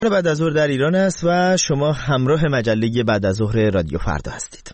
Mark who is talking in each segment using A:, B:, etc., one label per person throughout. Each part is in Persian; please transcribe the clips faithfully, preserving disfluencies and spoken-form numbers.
A: بعد از ظهر در ایران است و شما همراه مجله بعد از ظهر رادیو فردا هستید.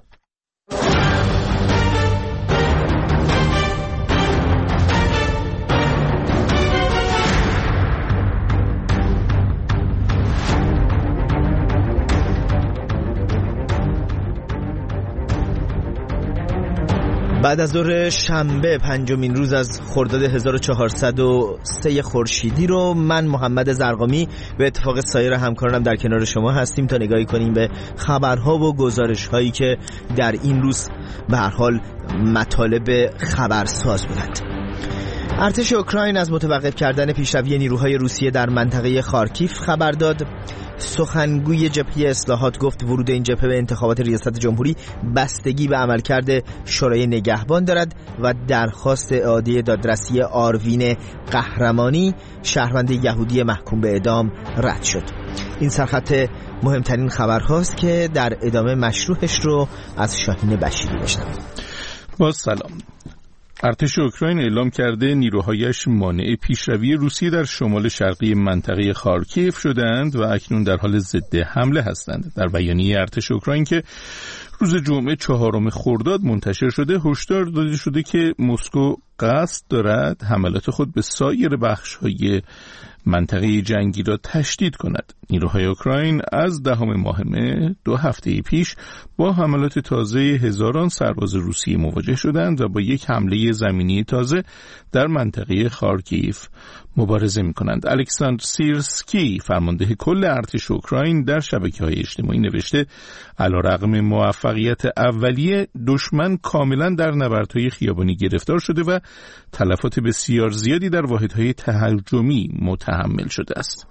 A: بعد از ظهر شنبه پنجمین روز از خرداد هزار و چهارصد و سه خورشیدی رو من محمد زرقامی به اتفاق سایر همکارانم در کنار شما هستیم تا نگاهی کنیم به خبرها و گزارش‌هایی که در این روز به هر حال مطالب خبرساز بودند. ارتش اوکراین از متوقف کردن پیشروی نیروهای روسیه در منطقه خارکیف خبر داد. سخنگوی جبهه اصلاحات گفت ورود این جبهه به انتخابات ریاست جمهوری بستگی به عملکرد شورای نگهبان دارد و درخواست اعاده دادرسی آروین قهرمانی شهروند یهودی محکوم به اعدام رد شد. این سرخط مهمترین خبرهاست که در ادامه مشروحش رو از شاهین بشیری بشنویم.
B: با سلام. ارتش اوکراین اعلام کرده نیروهایش مانع پیشروی روسیه در شمال شرقی منطقه خارکیف شدند و اکنون در حال ضد حمله هستند. در بیانیه ارتش اوکراین که روز جمعه چهارم خرداد منتشر شده هشدار داده شده که مسکو قصد دارد حملات خود به سایر بخش‌های منطقه جنگی را تشدید کند. نیروهای اوکراین از دهم ماه مه دو هفته پیش با حملات تازه هزاران سرباز روسیه مواجه شدند و با یک حمله زمینی تازه در منطقه خارکیف مبارزه می کنند. الکساندر سیرسکی فرمانده کل ارتش اوکراین در شبکه‌های اجتماعی نوشته علیرغم موفقیت اولیه دشمن کاملا در نبردهای خیابانی گرفتار شده و تلفات بسیار زیادی در واحدهای تهاجمی متحمل شده است.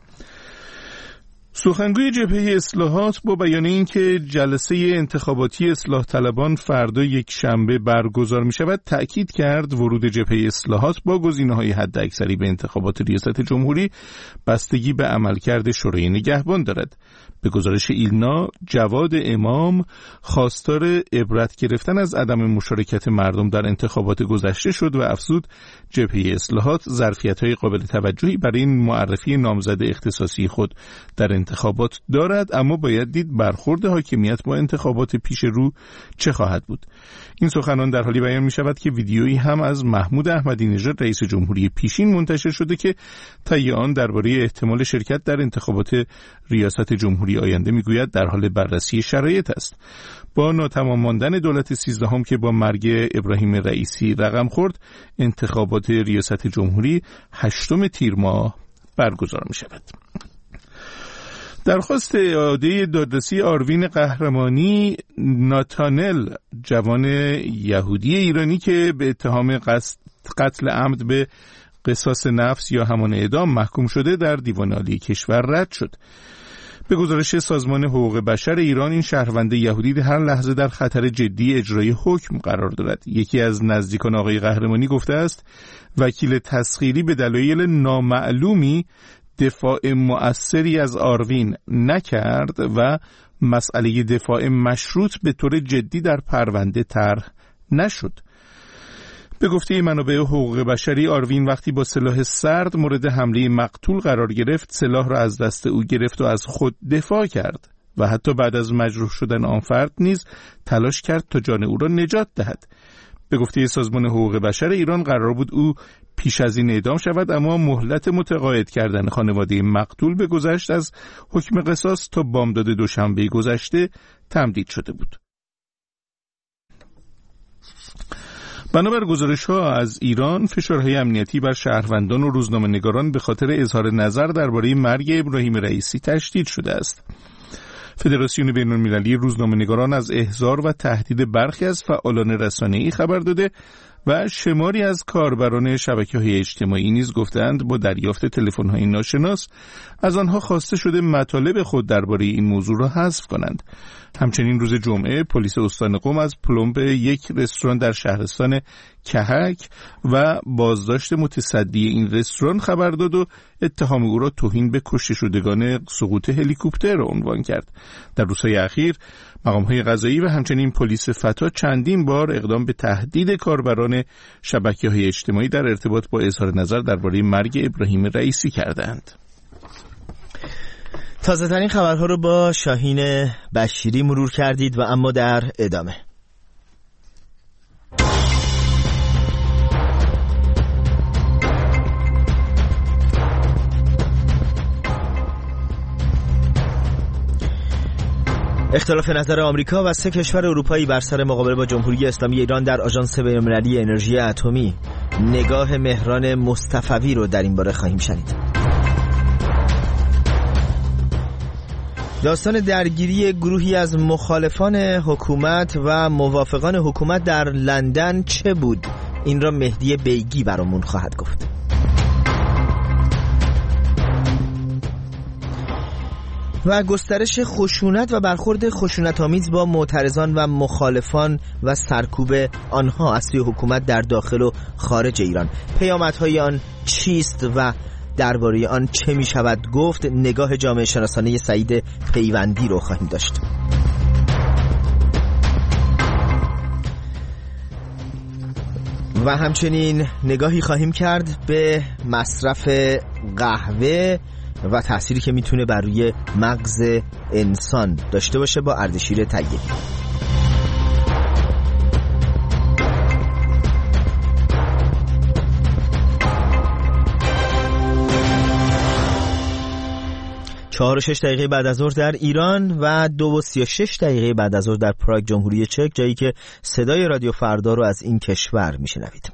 B: سخنگوی جبهه اصلاحات با بیان اینکه جلسه انتخاباتی اصلاح طلبان فردا یک شنبه برگزار می شود تأکید کرد ورود جبهه اصلاحات با گزینه‌های حداکثری به انتخابات ریاست جمهوری بستگی به عملکرد شورای نگهبان دارد. به گزارش ایلنا، جواد امام خواستار عبرت گرفتن از عدم مشارکت مردم در انتخابات گذشته شد و افزود جبهه اصلاحات ظرفیت‌های قابل توجهی برای این معرفی نامزد اختصاصی خود در انتخابات دارد، اما باید دید برخورد حاکمیت با انتخابات پیش رو چه خواهد بود. این سخنان در حالی بیان می شود که ویدیویی هم از محمود احمدی نژاد رئیس جمهوری پیشین منتشر شده که طی آن درباره احتمال شرکت در انتخابات ریاست جمهوری آینده میگوید در حال بررسی شرایط است. با ناتمام ماندن دولت سیزدهم که با مرگ ابراهیم رئیسی رقم خورد، انتخابات ریاست جمهوری هشتم تیر ماه برگزار می شود. درخواست اعاده دادرسی آروین قهرمانی ناتانل، جوان یهودی ایرانی که به اتهام قتل عمد به قصاص نفس یا همان اعدام محکوم شده، در دیوان عالی کشور رد شد. به گزارش سازمان حقوق بشر ایران، این شهروند یهودی در هر لحظه در خطر جدی اجرای حکم قرار دارد. یکی از نزدیکان آقای قهرمانی گفته است وکیل تسخیری به دلایل نامعلومی دفاع مؤثری از آروین نکرد و مسئله دفاع مشروط به طور جدی در پرونده طرح نشد. به گفته منابع حقوق بشری، آروین وقتی با سلاح سرد مورد حمله مقتول قرار گرفت، سلاح را از دست او گرفت و از خود دفاع کرد و حتی بعد از مجروح شدن آن فرد نیز تلاش کرد تا جان او را نجات دهد. به گفته سازمان حقوق بشر ایران قرار بود او پیش از این اعدام شود، اما مهلت متقاعد کردن خانواده مقتول به گذشت از حکم قصاص تا بامداد دوشنبه گذشته تمدید شده بود. بنابر گزارش‌ها از ایران، فشارهای امنیتی بر شهروندان و روزنامه‌نگاران به خاطر اظهار نظر درباره مرگ ابراهیم رئیسی تشدید شده است. فدراسیون بین‌المللی روزنامه‌نگاران از احضار و تهدید برخی از فعالان رسانه‌ای خبر داده و شماری از کاربران شبکه‌های اجتماعی نیز گفتند با دریافت تلفن‌های ناشناس از آنها خواسته شده مطالب خود درباره این موضوع را حذف کنند. همچنین روز جمعه پلیس استان قم از پلمب یک رستوران در شهرستان کهک و بازداشت متصدی این رستوران خبر داد و اتهام او را توهین به کشته شدگان سقوط هلیکوپتر عنوان کرد. در روزهای اخیر مقام‌های قضایی و همچنین پلیس فتا چندین بار اقدام به تهدید کاربران شبکه‌های اجتماعی در ارتباط با اظهار نظر درباره مرگ ابراهیم رئیسی کردند.
A: تازه ترین خبرها رو با شاهین بشیری مرور کردید و اما در ادامه اختلاف نظر آمریکا و سه کشور اروپایی بر سر مقابله با جمهوری اسلامی ایران در آژانس بین‌المللی انرژی اتمی. نگاه مهران مصطفوی رو در این باره خواهیم شنید. داستان درگیری گروهی از مخالفان حکومت و موافقان حکومت در لندن چه بود؟ این را مهدی بیگی برامون خواهد گفت. و گسترش خشونت و برخورد خشونت‌آمیز با معترضان و مخالفان و سرکوب آنها از سوی حکومت در داخل و خارج ایران. پیامدهای آن چیست و درباره آن چه می شود گفت؟ نگاه جامعه شناسانه سعید پیوندی رو خواهیم داشت. و همچنین نگاهی خواهیم کرد به مصرف قهوه و تأثیری که میتونه بر روی مغز انسان داشته باشه با اردشیر طیبی. چهار و شش دقیقه بعد از ظهر در ایران و دو و سی و شش دقیقه بعد از ظهر در پراگ جمهوری چک، جایی که صدای رادیو فردا رو از این کشور میشنوید.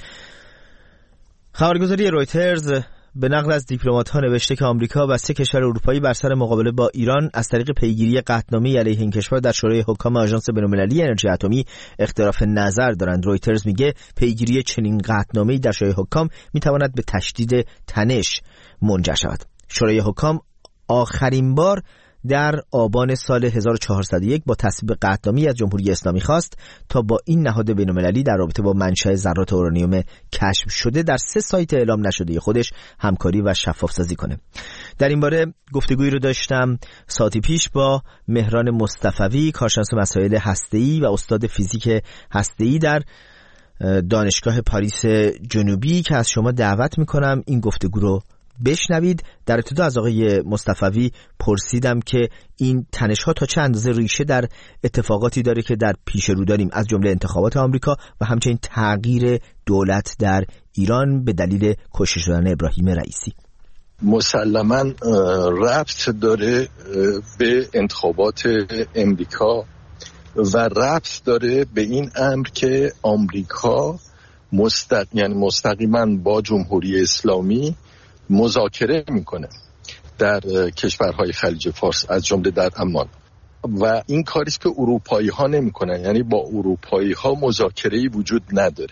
A: خبرگزاری رویترز به نقل از دیپلمات‌ها نوشته که آمریکا و سه کشور اروپایی بر سر مقابله با ایران از طریق پیگیری قطعنامه علیه این کشور در شورای حکام آژانس بین‌المللی انرژی اتمی اختلاف نظر دارند. رویترز میگه پیگیری چنین قطعنامه‌ای در شورای حکام میتواند به تشدید تنش منجر شود. شورای حکام آخرین بار در آبان سال هزار و چهارصد و یک با تصویب قطعنامه‌ای از جمهوری اسلامی خواست تا با این نهاد بین‌المللی در رابطه با منشأ ذرات اورانیوم کشف شده در سه سایت اعلام نشده خودش همکاری و شفاف سازی کنه. در این باره گفتگویی رو داشتم ساعتی پیش با مهران مصطفوی، کارشناس مسائل هسته‌ای و استاد فیزیک هسته‌ای در دانشگاه پاریس جنوبی که از شما دعوت میکنم این گفتگو رو بشنوید. در ابتدا از آقای مصطفوی پرسیدم که این تنش‌ها تا چه اندازه ریشه در اتفاقاتی داره که در پیش رو داریم، از جمله انتخابات آمریکا و همچنین تغییر دولت در ایران به دلیل کشته شدن ابراهیم رئیسی.
C: مسلماً ربط داره به انتخابات امریکا و ربط داره به این امر که آمریکا مستق... یعنی مستقیما با جمهوری اسلامی مذاکره میکنه در کشورهای خلیج فارس از جمله در عمان و این کاری است که اروپایی ها نمیکنن، یعنی با اروپایی ها مذاکره‌ای وجود نداره.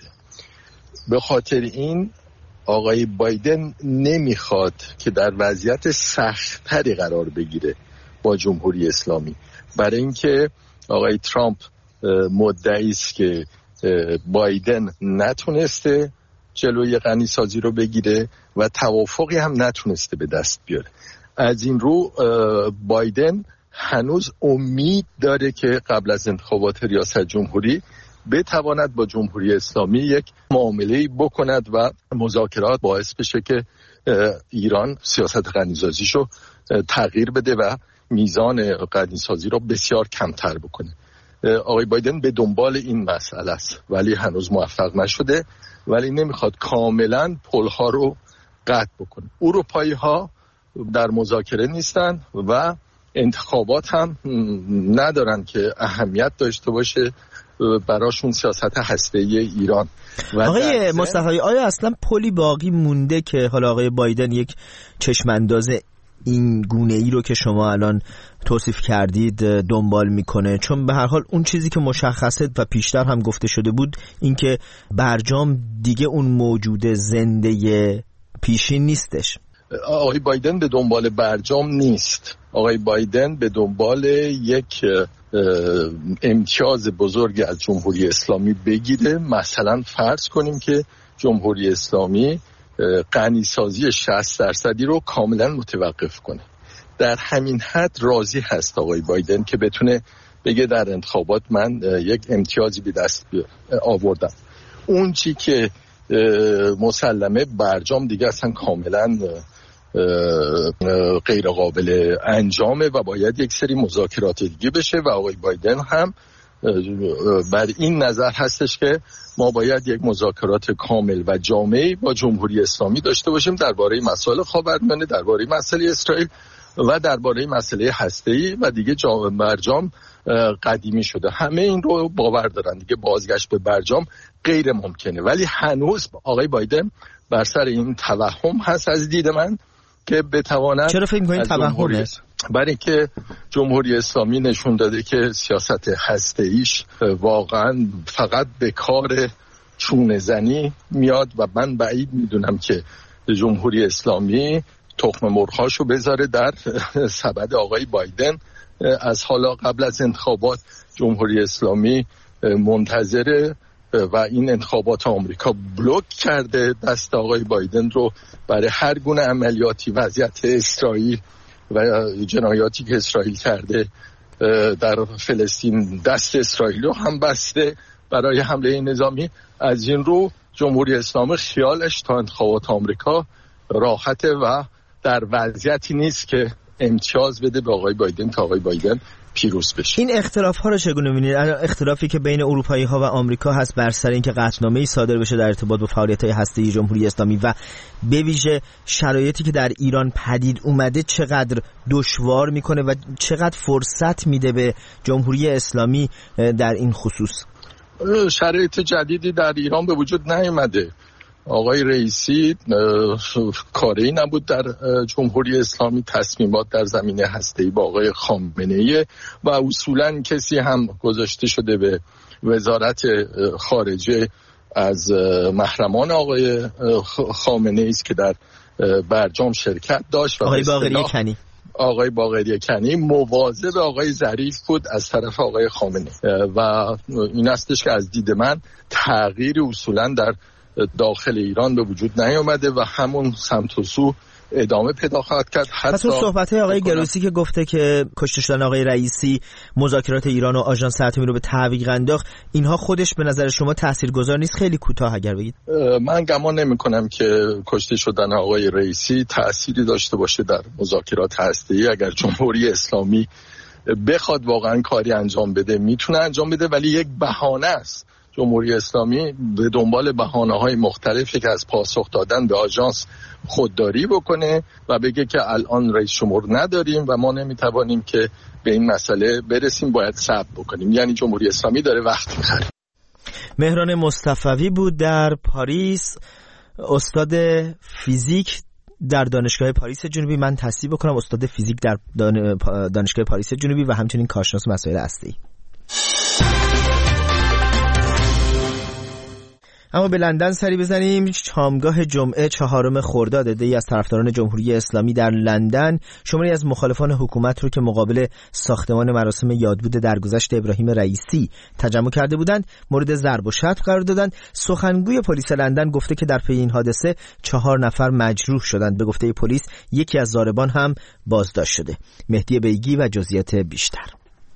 C: به خاطر این آقای بایدن نمیخواد که در وضعیت سخت‌تری قرار بگیره با جمهوری اسلامی، برای اینکه آقای ترامپ مدعی است که بایدن نتونسته جلوی غنیسازی رو بگیره و توافقی هم نتونسته به دست بیاره. از این رو بایدن هنوز امید داره که قبل از انتخابات ریاست جمهوری بتواند با جمهوری اسلامی یک معامله‌ای بکند و مذاکرات باعث بشه که ایران سیاست غنیسازیشو تغییر بده و میزان غنیسازی رو بسیار کمتر بکنه. آقای بایدن به دنبال این مسئله است ولی هنوز موفق نشده، ولی نمیخواد کاملا پلها رو قطع بکنه. اروپایی ها در مذاکره نیستن و انتخابات هم ندارن که اهمیت داشته باشه براشون سیاست هسته‌ای ایران.
A: آقای مصطفی، آیا اصلا پلی باقی مونده که حالا آقای بایدن یک چشمانداز این گونه ای رو که شما الان توصیف کردید دنبال میکنه؟ چون به هر حال اون چیزی که مشخصه و پیشتر هم گفته شده بود این که برجام دیگه اون موجود زنده پیشین نیستش.
C: آقای بایدن به دنبال برجام نیست. آقای بایدن به دنبال یک امتیاز بزرگی از جمهوری اسلامی بگیره. مثلا فرض کنیم که جمهوری اسلامی غنیسازی شصت درصدی رو کاملا متوقف کنه. در همین حد راضی هست آقای بایدن که بتونه بگه در انتخابات من یک امتیازی به دست آوردم. اون چی که مسلمه برجام دیگه اصلا کاملا غیر قابل انجامه و باید یک سری مذاکرات دیگه بشه و آقای بایدن هم بر این نظر هستش که ما باید یک مذاکرات کامل و جامعی با جمهوری اسلامی داشته باشیم درباره مسائل خاورمیانه، درباره مسئله اسرائیل و درباره مسئله هسته‌ای و دیگه جام برجام قدیمی شده. همه این رو باور دارن دیگه بازگشت به برجام غیر ممکنه، ولی هنوز آقای بایدن بر سر این توهم هست از دید من که بتواند.
A: چرا فکر می‌کنید توهمه؟
C: برای اینکه جمهوری اسلامی نشون داده که سیاست هسته‌ایش واقعا فقط به کار چونه زنی میاد و من بعید میدونم که جمهوری اسلامی تخم مرغ‌هاشو بذاره در سبد آقای بایدن. از حالا قبل از انتخابات جمهوری اسلامی منتظره و این انتخابات آمریکا بلوک کرده دست آقای بایدن رو برای هر گونه عملیاتی وضعیت اسرائیل و جنایاتی که اسرائیل کرده در فلسطین دست اسرائیل رو هم بسته برای حمله نظامی. از این رو جمهوری اسلامی خیالش تا انتخابات آمریکا راحته و در وضعیتی نیست که امتیاز بده به آقای بایدن تا آقای بایدن پیروز بشه.
A: این اختلاف ها رو چگونه می‌بینید؟ اختلافی که بین اروپایی ها و آمریکا هست بر سر اینکه قطعنامه‌ای صادر بشه در ارتباط با فعالیت‌های هسته‌ای جمهوری اسلامی و به ویژه شرایطی که در ایران پدید اومده چقدر دشوار میکنه و چقدر فرصت میده به جمهوری اسلامی در این خصوص.
C: شرایط جدیدی در ایران به وجود نیامده. آقای رئیسی کاری نبود در جمهوری اسلامی، تصمیمات در زمینه هسته‌ای با آقای خامنه‌ای و اصولاً کسی هم گذاشته شده به وزارت خارجه از محرمان آقای خامنه‌ای است که در برجام شرکت داشت و
A: آقای باقری کنی
C: آقای باقری کنی مواظب آقای ظریف بود از طرف آقای خامنه‌ای و این استش که از دید من تغییر اصولاً در داخل ایران به وجود نیامده و همون سمت و سو ادامه پیدا خواهد کرد.
A: پس اون صحبت‌های آقای گروسی که گفته که کشته شدن آقای رئیسی مذاکرات ایران و آژانس اتمی رو به تعویق انداخت، اینها خودش به نظر شما تاثیرگذار نیست؟ خیلی کوتاه اگر بگید.
C: من گمان نمی‌کنم که کشته شدن آقای رئیسی تأثیری داشته باشه در مذاکرات هسته‌ای. اگر جمهوری اسلامی بخواد واقعا کاری انجام بده میتونه انجام بده، ولی یک بهانه است. جمهوری اسلامی به دنبال بهانه‌های مختلفی که از پاسخ دادن به آژانس خودداری بکنه و بگه که الان رئیس جمهور نداریم و ما نمیتوانیم که به این مسئله برسیم، باید صبر بکنیم. یعنی جمهوری اسلامی داره وقت می‌خره.
A: مهران مصطفوی بود در پاریس، استاد فیزیک در دانشگاه پاریس جنوبی. من تصحیح بکنم استاد فیزیک در دانشگاه پاریس جنوبی و همچنین کارشناس مسائل هسته‌ای. اما به لندن سری بزنیم. شامگاه جمعه چهارم خرداد عده‌ای از طرفداران جمهوری اسلامی در لندن شماری از مخالفان حکومت رو که مقابل ساختمان مراسم یادبود درگذشت ابراهیم رئیسی تجمع کرده بودند مورد ضرب و شتم قرار دادند. سخنگوی پلیس لندن گفته که در پی این حادثه چهار نفر مجروح شدند. به گفته پلیس یکی از ضاربان هم بازداشت شده. مهدی بیگی و جزئیات بیشتر.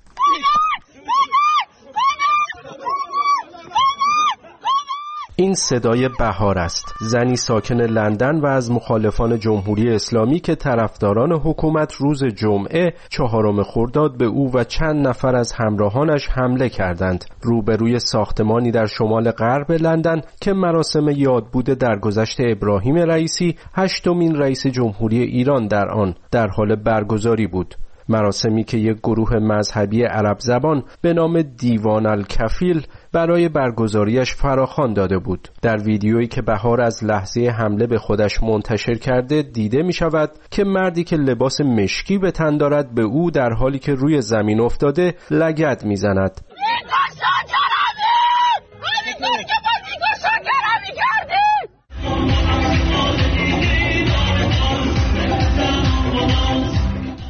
D: این صدای بهار است، زنی ساکن لندن و از مخالفان جمهوری اسلامی که طرفداران حکومت روز جمعه چهارم خرداد به او و چند نفر از همراهانش حمله کردند روبروی ساختمانی در شمال غرب لندن که مراسم یادبود درگذشت ابراهیم رئیسی، هشتمین رئیس جمهوری ایران، در آن در حال برگزاری بود. مراسمی که یک گروه مذهبی عرب زبان به نام دیوان الکفیل برای برگزاریش فراخوان داده بود. در ویدیویی که بهار از لحظه حمله به خودش منتشر کرده دیده می شود که مردی که لباس مشکی به تن دارد به او در حالی که روی زمین افتاده لگد می زند.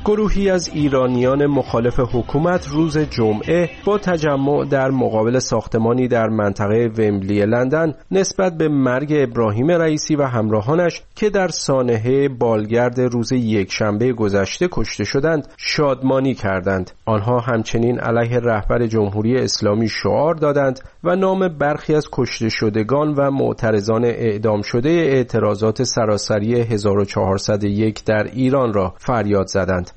D: گروهی از ایرانیان مخالف حکومت روز جمعه با تجمع در مقابل ساختمانی در منطقه ومبلی لندن نسبت به مرگ ابراهیم رئیسی و همراهانش که در سانحه بالگرد روز یکشنبه گذشته کشته شدند شادمانی کردند. آنها همچنین علیه رهبر جمهوری اسلامی شعار دادند و نام برخی از کشته شدگان و معترضان اعدام شده اعتراضات سراسری هزار و چهارصد و یک در ایران را فریاد زدند.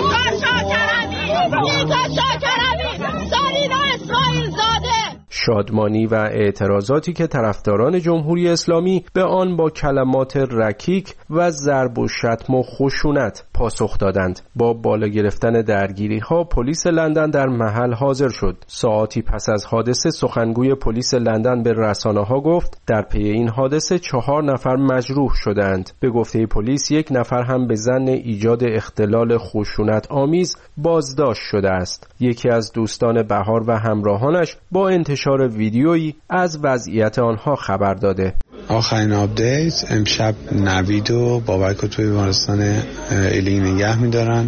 D: شادمانی و اعتراضاتی که طرفداران جمهوری اسلامی به آن با کلمات رکیک و ضرب و شتم و خشونت پاسخ دادند. با بالا گرفتن درگیری ها پلیس لندن در محل حاضر شد. ساعتی پس از حادثه سخنگوی پلیس لندن به رسانه ها گفت در پی این حادثه چهار نفر مجروح شدند. به گفته پلیس یک نفر هم به ظن ایجاد اختلال خشونت آمیز بازداشت شده است. یکی از دوستان بهار و همراهانش با انتشار ویدیویی از وضعیت آنها خبر داده.
E: آخرین آپدیت امشب نوید و بابک رو توی بیمارستان ایلینگ نگه می‌دارن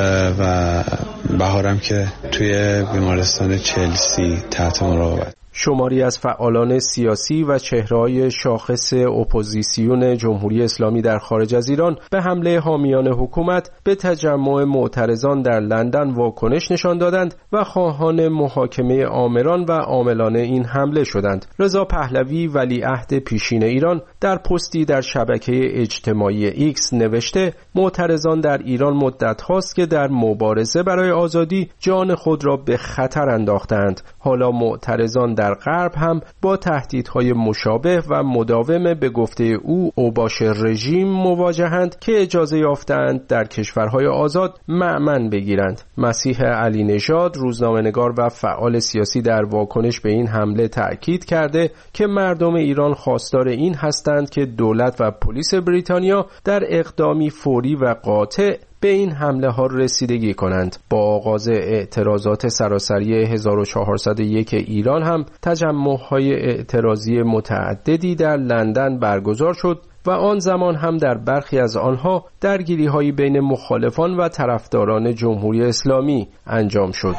E: و بهارم که توی بیمارستان چلسی تحت مراقبت.
D: شماری از فعالان سیاسی و چهره‌های شاخص اپوزیسیون جمهوری اسلامی در خارج از ایران به حمله حامیان حکومت به تجمع معترضان در لندن واکنش نشان دادند و خواهان محاکمه آمران و عاملان این حمله شدند. رضا پهلوی ولیعهد پیشین ایران در پستی در شبکه اجتماعی ایکس نوشته معترضان در ایران مدت هاست که در مبارزه برای آزادی جان خود را به خطر انداختند. حالا معترضان در غرب هم با تهدیدهای مشابه و مداوم به گفته او اوباش رژیم مواجهند که اجازه یافتند در کشورهای آزاد مأمن بگیرند. مسیح علی نژاد روزنامه‌نگار و فعال سیاسی در واکنش به این حمله تأکید کرده که مردم ایران خواستار این هستند که دولت و پلیس بریتانیا در اقدامی فوری و قاطع به این حمله ها رسیدگی کنند. با آغاز اعتراضات سراسری هزار و چهارصد و یک ایران هم تجمع‌های اعتراضی متعددی در لندن برگزار شد و آن زمان هم در برخی از آنها درگیری‌هایی بین مخالفان و طرفداران جمهوری اسلامی انجام شد.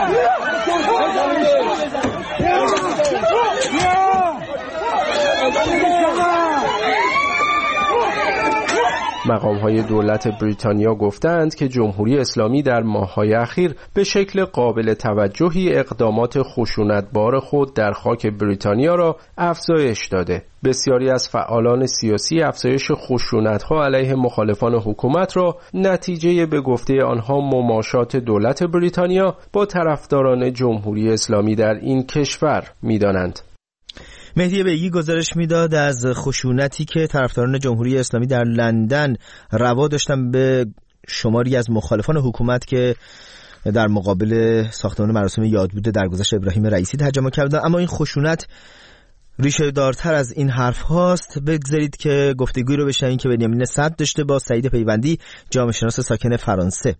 D: مقام‌های دولت بریتانیا گفتند که جمهوری اسلامی در ماه‌های اخیر به شکل قابل توجهی اقدامات خشونتبار خود در خاک بریتانیا را افزایش داده. بسیاری از فعالان سیاسی افزایش خشونت‌ها علیه مخالفان حکومت را نتیجه به گفته آنها مماشات دولت بریتانیا با طرفداران جمهوری اسلامی در این کشور می‌دانند.
A: مهدی بیگی گزارش میداد از خشونتی که طرفداران جمهوری اسلامی در لندن روا داشتن به شماری از مخالفان حکومت که در مقابل ساختمان مراسم یادبود درگذشت ابراهیم رئیسی تجمع کردند. اما این خشونت ریشه دارتر از این حرف هاست. بگذارید که گفتگوی رو بشنویم که بنیامین صدر داشته با سعید پیوندی، جامعه شناس ساکن فرانسه.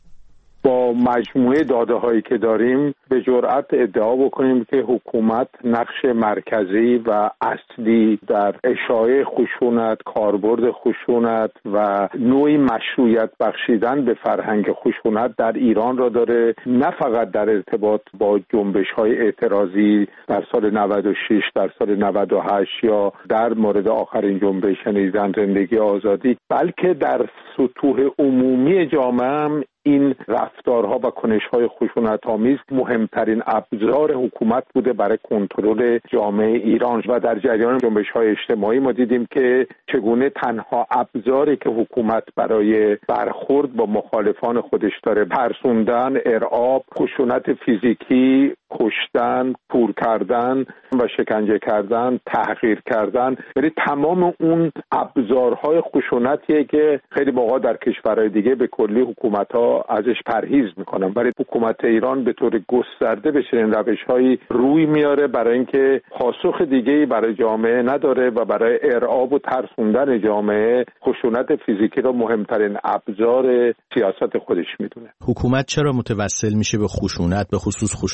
F: با مجموعه داده هایی که داریم به جرئت ادعا بکنیم که حکومت نقش مرکزی و اصلی در اشاعه خشونت، کاربرد خشونت و نوعی مشروعیت بخشیدن به فرهنگ خشونت در ایران را داره، نه فقط در ارتباط با جنبش های اعتراضی در سال نود و شش، در سال نود و هشت یا در مورد آخرین جنبش یعنی زن زندگی آزادی، بلکه در سطوح عمومی جامعه هم این رفتارها و کنش‌های خشونت‌آمیز مهمترین ابزار حکومت بوده برای کنترل جامعه ایران. و در جریان جنبش‌های اجتماعی ما دیدیم که چگونه تنها ابزاری که حکومت برای برخورد با مخالفان خودش داره ترسوندن، ارعاب، خشونت فیزیکی، کشتن، کور کردن و شکنجه کردن، تحقیر کردن، یعنی تمام اون ابزارهای خشونتیه که خیلی موقع در کشورهای دیگه به کلی حکومت‌ها ازش پرهیز میکنن، ولی حکومت ایران به طور گسترده به چنین روش‌هایی روی میاره برای اینکه پاسخ دیگه‌ای برای جامعه نداره و برای ارعاب و ترسوندن جامعه خشونت فیزیکی رو مهمترین ابزار سیاست خودش میدونه.
G: حکومت چرا متوسل میشه به خشونت، به خصوص خشونت فیزیکی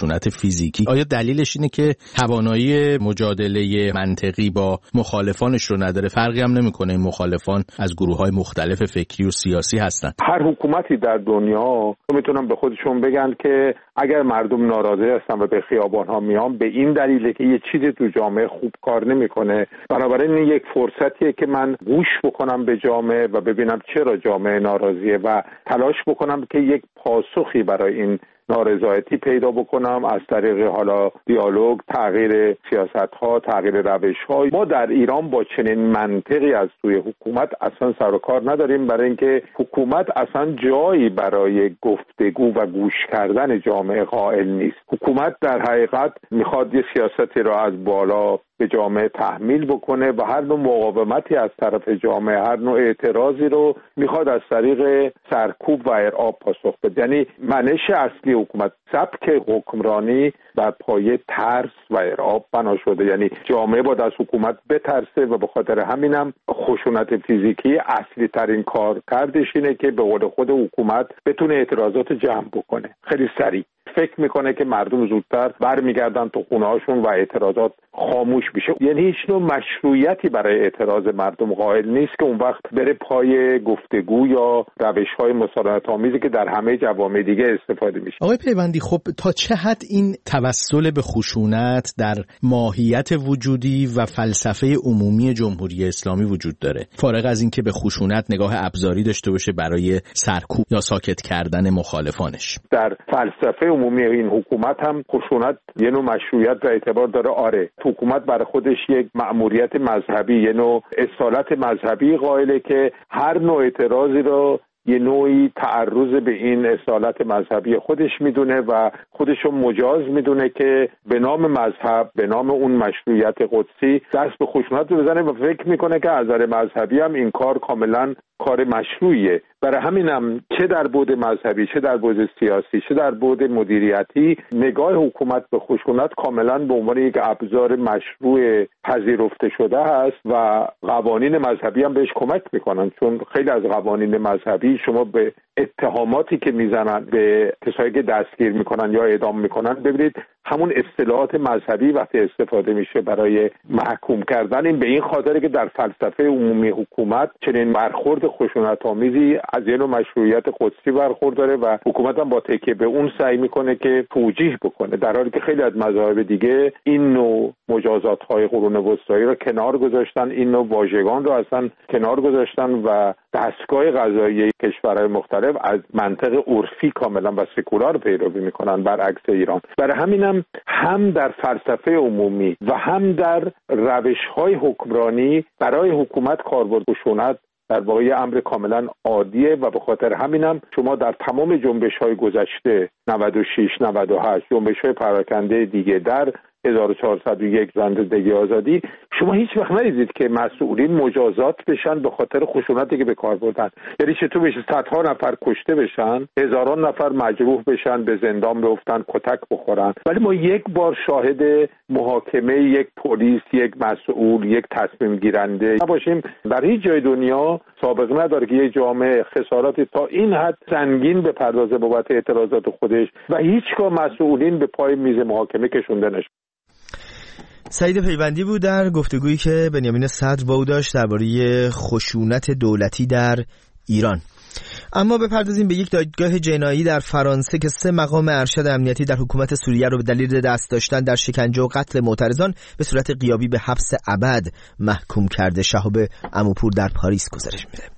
G: فیزیکی. آیا دلیلش اینه که توانایی مجادله منطقی با مخالفانش رو نداره؟ فرقی هم نمیکنه این مخالفان از گروه‌های مختلف فکری و سیاسی هستن؟
F: هر حکومتی در دنیا میتونن به خودشون بگن که اگر مردم ناراضی هستن و به خیابان‌ها میان به این دلیله که یه چیزی تو جامعه خوب کار نمیکنه، بنابراین این یک فرصتیه که من گوش بکنم به جامعه و ببینم چرا جامعه ناراضیه و تلاش بکنم که یک پاسخی برای این نارضایتی پیدا بکنم از طریق حالا دیالوگ، تغییر سیاست‌ها، تغییر روش‌ها. ما در ایران با چنین منطقی از سوی حکومت اصلا سر و کار نداریم، برای اینکه حکومت اصلا جایی برای گفتگو و گوش کردن جامعه قائل نیست. حکومت در حقیقت میخواد یه سیاستی را از بالا به جامعه تحمیل بکنه و هر نوع مقاومتی از طرف جامعه، هر نوع اعتراضی رو میخواد از طریق سرکوب و ارعاب پاسخ بده. یعنی منش اصلی حکومت، سبک حکمرانی بر پایه ترس و ارعاب بنا شده. یعنی جامعه باید از حکومت بترسه و به خاطر همینم خشونت فیزیکی اصلی ترین کار کردش اینه که به قول خود حکومت بتونه اعتراضات جمع بکنه خیلی سریع. فکر میکنه که مردم زودتر برمیگردن تو خونه هاشون و اعتراضات خاموش میشه. یعنی هیچ نوع مشروعیتی برای اعتراض مردم قائل نیست که اون وقت بره پای گفتگو یا روش‌های مسالمت آمیزی که در همه جوامع دیگه استفاده میشه.
G: آقای پیوندی، خب تا چه حد این توسل به خشونت در ماهیت وجودی و فلسفه عمومی جمهوری اسلامی وجود داره، فارغ از اینکه به خشونت نگاه ابزاری داشته باشه برای سرکوب یا ساکت کردن مخالفانش؟
F: در فلسفه عمومی این حکومت هم خشونت یه نوع مشروعیت و اعتبار داره. آره، حکومت برای خودش یک مأموریت مذهبی، یه نوع اصالت مذهبی قائله که هر نوع اعتراضی رو یه نوعی تعرض به این اصالت مذهبی خودش میدونه و خودشو مجاز میدونه که به نام مذهب، به نام اون مشروعیت قدسی دست به خشونت بزنه و فکر میکنه که از نظر مذهبی هم این کار کاملا کار مشروعیه. برای همینم چه در بعد مذهبی، چه در بعد سیاسی، چه در بعد مدیریتی، نگاه حکومت به خشونت کاملا به عنوان یک ابزار مشروع پذیرفته شده است و قوانین مذهبی هم بهش کمک میکنن، چون خیلی از قوانین مذهبی شما به اتهاماتی که میزنن به کسایی که دستگیر میکنن یا اعدام میکنن، ببینید همون اصطلاحات مذهبی وقتی استفاده میشه برای محکوم کردن، این به این خاطره که در فلسفه عمومی حکومت چنین برخورد خشونت‌آمیزی از یه نوع مشروعیت قدسی برخورداره و حکومت هم با تکیه به اون سعی میکنه که توجیه بکنه، در حالی که خیلی از مذاهب دیگه این نوع مجازات‌های قرون وسطایی رو کنار گذاشتن، این نوع واژگان رو اصلا کنار گذاشتن و دستگاه قضایی کشورهای مختلف از منطق عرفی کاملا و سکولار پیروی میکنن برعکس ایران. برای همینم هم در فلسفه عمومی و هم در روش‌های حکمرانی برای حکومت کاربرد خشونت در واقع امر کاملا عادیه و به خاطر همینم شما در تمام جنبش‌های گذشته نود و شش نود و هشت جنبش‌های پراکنده دیگه در هزار و چهارصد و یک زندگی آزادی، شما هیچ وقت ندیدید که مسئولین مجازات بشن به خاطر خشونتی که به کار بردن. یعنی چطور بشه صدها نفر کشته بشن، هزاران نفر مجروح بشن، به زندان بیفتن، کتک بخورن، ولی ما یک بار شاهد محاکمه یک پلیس، یک مسئول، یک تصمیم گیرنده نباشیم. در هیچ جای دنیا سابقه نداره که یک جامعه خساراتی تا این حد سنگین به پردازه بابت اعتراضات خودش و هیچگاه مسئولین به پای میز محاکمه کشونده نشد.
A: سعید پیوندی بود در گفتگویی که بنیامین صدر با او داشت درباره خشونت دولتی در ایران. اما بپردازیم به یک دادگاه جنایی در فرانسه که سه مقام ارشد امنیتی در حکومت سوریه رو به دلیل دست داشتن در شکنجه و قتل معترضان به صورت غیابی به حبس ابد محکوم کرده. شهاب عموپور در پاریس گزارش میده.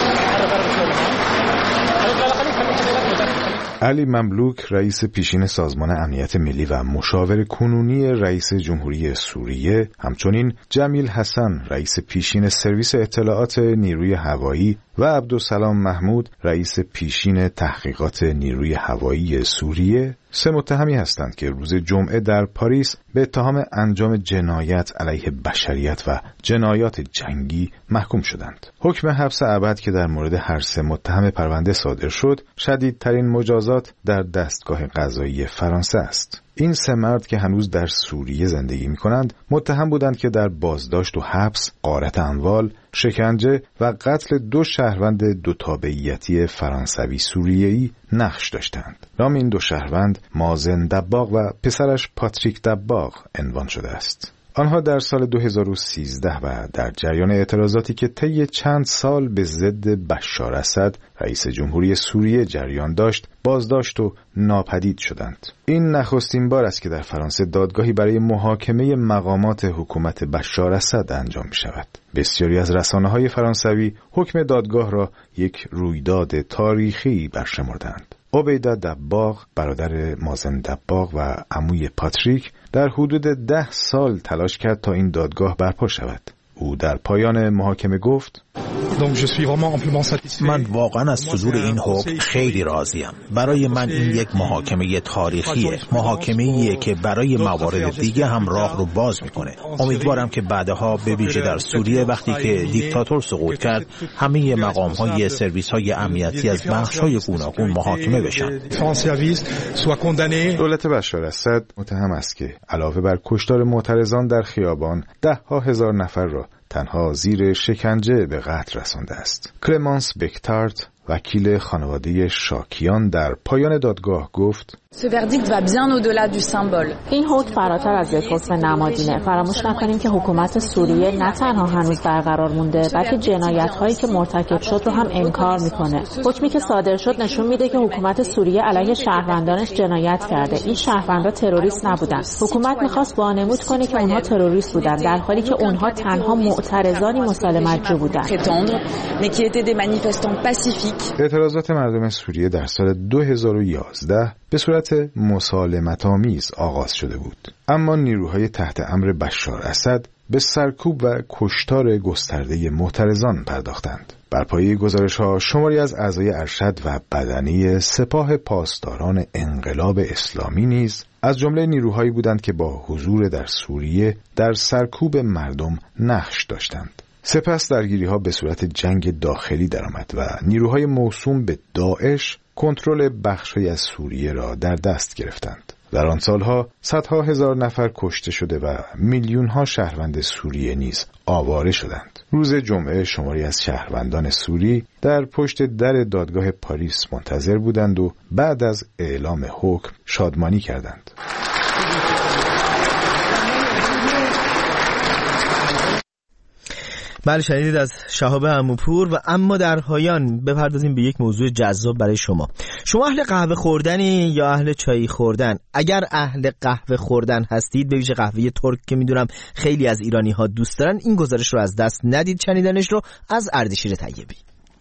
H: علی مملوک رئیس پیشین سازمان امنیت ملی و مشاور کنونی رئیس جمهوری سوریه، همچنین جمیل حسن رئیس پیشین سرویس اطلاعات نیروی هوایی و عبدالسلام محمود رئیس پیشین تحقیقات نیروی هوایی سوریه سه متهمی هستند که روز جمعه در پاریس به اتهام انجام جنایت علیه بشریت و جنایات جنگی محکوم شدند. حکم حبس ابد که در مورد هر سه متهم پرونده صادر شد، شدیدترین مجازات در دستگاه قضایی فرانسه است. این سه مرد که هنوز در سوریه زندگی می‌کنند متهم بودند که در بازداشت و حبس، غارت اموال، شکنجه و قتل دو شهروند دو تابعیتی فرانسوی سوریه‌ای نقش داشتند. نام این دو شهروند مازن دباغ و پسرش پاتریک دباغ عنوان شده است. آنها در سال دو هزار و سیزده و در جریان اعتراضاتی که طی چند سال به ضد بشار اسد رئیس جمهوری سوریه جریان داشت بازداشت و ناپدید شدند. این نخستین بار است که در فرانسه دادگاهی برای محاکمه مقامات حکومت بشار اسد انجام می شود. بسیاری از رسانه‌های فرانسوی حکم دادگاه را یک رویداد تاریخی برشمردند. عبیده دباغ، برادر مازن دباغ و عموی پاتریک، در حدود ده سال تلاش کرد تا این دادگاه برپا شود. او در پایان محاکمه گفت:
I: من واقعا از صدور این حکم خیلی راضیم. برای من این یک محاکمه تاریخیه، محاکمه‌ایه که برای موارد دیگه هم راه رو باز میکنه. امیدوارم که بعدها به ویژه در سوریه وقتی که دیکتاتور سقوط کرد همه مقام‌های سرویس‌های امنیتی از بخش‌های گوناگون محاکمه بشن.
H: دولت بشار اسد متهم است که علاوه بر کشتار معترضان در خیابان، ده ها هزار نفر را تنها زیر شکنجه به قتل رسانده است. کلمانس بکتارت، وکیل خانواده شاکیان، در پایان دادگاه گفت:
J: این حکم فراتر از یک حکم نمادینه. فراموش نکنیم که حکومت سوریه نه تنها هنوز برقرار مونده بلکه جنایت‌هایی که مرتکب شد رو هم انکار میکنه. حکمی که صادر شد نشون میده که حکومت سوریه علیه شهروندانش جنایت کرده. این شهروندا تروریست نبودن. حکومت میخواست وانمود کنه که اونها تروریست بودن در حالی که اونها تنها معترضانی مسالمت‌جو بودن.
H: اعتراضات مردم سوریه در سال دو هزار و یازده به صورت مسالمت‌آمیز آغاز شده بود، اما نیروهای تحت امر بشار اسد به سرکوب و کشتار گسترده معترضان پرداختند. بر پایه گزارش‌ها شماری از اعضای ارشد و بدنی سپاه پاسداران انقلاب اسلامی نیز از جمله نیروهایی بودند که با حضور در سوریه در سرکوب مردم نقش داشتند. سپس درگیری‌ها به صورت جنگ داخلی درآمد و نیروهای موسوم به داعش کنترل بخش‌هایی از سوریه را در دست گرفتند. در آن سالها صدها هزار نفر کشته شده و میلیون‌ها شهروند سوریه نیز آواره شدند. روز جمعه شماری از شهروندان سوری در پشت در دادگاه پاریس منتظر بودند و بعد از اعلام حکم شادمانی کردند.
A: بله، شنیدید از شهاب عموپور. و اما در پایان بپردازیم به یک موضوع جذاب برای شما. شما اهل قهوه خوردنی یا اهل چای خوردن؟ اگر اهل قهوه خوردن هستید، به ویژه قهوه ترک که میدونم خیلی از ایرانی ها دوست دارن، این گزارش رو از دست ندید. شنیدنش رو از اردشیر طیبی.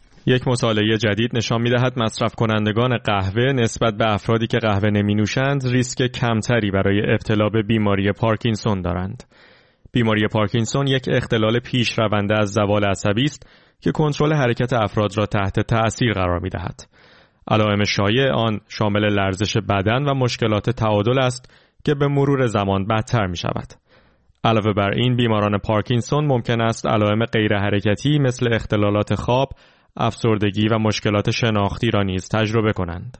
K: یک مطالعه جدید نشان می‌دهد مصرف کنندگان قهوه نسبت به افرادی که قهوه نمی‌نوشند ریسک کمتری برای ابتلا به بیماری پارکینسون دارند. بیماری پارکینسون یک اختلال پیشرونده از زوال عصبی است که کنترل حرکت افراد را تحت تأثیر قرار می‌دهد. علائم شایع آن شامل لرزش بدن و مشکلات تعادل است که به مرور زمان بدتر می‌شود. علاوه بر این، بیماران پارکینسون ممکن است علائم غیر حرکتی مثل اختلالات خواب، افسردگی و مشکلات شناختی را نیز تجربه کنند.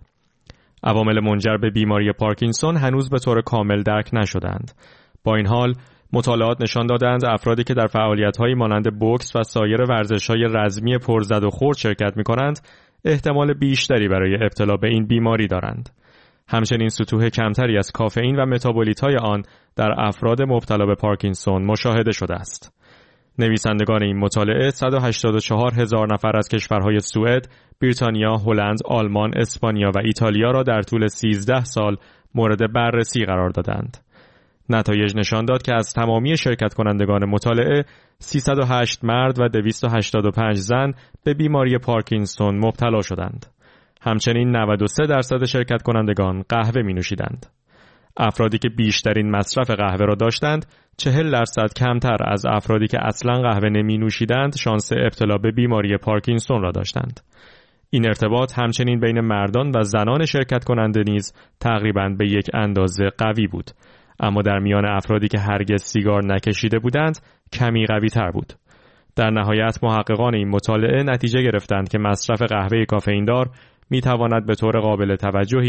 K: عوامل منجر به بیماری پارکینسون هنوز به طور کامل درک نشدند. با این حال، مطالعات نشان دادند افرادی که در فعالیت‌هایی مانند بوکس و سایر ورزش‌های رزمی پرزد و خورد شرکت می‌کنند، احتمال بیشتری برای ابتلا به این بیماری دارند. همچنین سطوح کمتری از کافئین و متابولیت‌های آن در افراد مبتلا به پارکینسون مشاهده شده است. نویسندگان این مطالعه صد و هشتاد و چهار هزار نفر از کشورهای سوئد، بریتانیا، هلند، آلمان، اسپانیا و ایتالیا را در طول سیزده سال مورد بررسی قرار دادند. نتایج نشان داد که از تمامی شرکت کنندگان مطالعه سیصد و هشت مرد و دویست و هشتاد و پنج زن به بیماری پارکینسون مبتلا شدند. همچنین نود و سه درصد شرکت کنندگان قهوه می نوشیدند. افرادی که بیشترین مصرف قهوه را داشتند، چهل درصد کمتر از افرادی که اصلاً قهوه نمی نوشیدند شانس ابتلا به بیماری پارکینسون را داشتند. این ارتباط همچنین بین مردان و زنان شرکت کننده نیز تقریباً به یک اندازه قوی بود، اما در میان افرادی که هرگز سیگار نکشیده بودند کمی قوی تر بود. در نهایت محققان این مطالعه نتیجه گرفتند که مصرف قهوه کافئین دار می تواند به طور قابل توجهی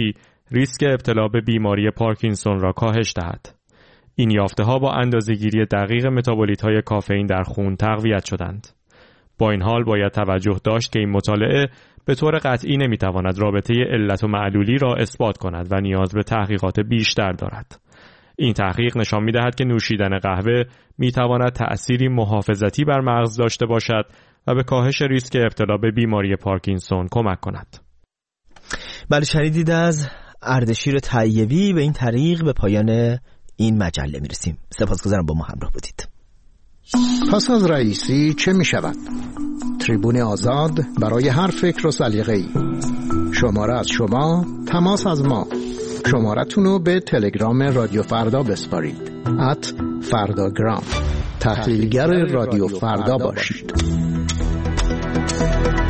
K: ریسک ابتلا به بیماری پارکینسون را کاهش دهد. این یافته‌ها با اندازه‌گیری دقیق متابولیت‌های کافئین در خون تقویت شدند. با این حال باید توجه داشت که این مطالعه به طور قطعی نمی‌تواند رابطه علت و معلولی را اثبات کند و نیاز به تحقیقات بیشتر دارد. این تحقیق نشان می‌دهد که نوشیدن قهوه می‌تواند تأثیری محافظتی بر مغز داشته باشد و به کاهش ریسک ابتلا به بیماری پارکینسون کمک کند.
A: بله، شنیدید از اردشیر طیبی. به این طریق به پایان این مجله میرسیم. سپاسگزارم با ما همراه بودید.
L: پس از رئیسی چه می شود؟ تریبون آزاد برای هر فکر و سلیقه‌ای. شماره از شما، تماس از ما. شمارتون رو به تلگرام رادیو فردا بسپارید. ات فرداگرام. تحلیلگر رادیو فردا باشید.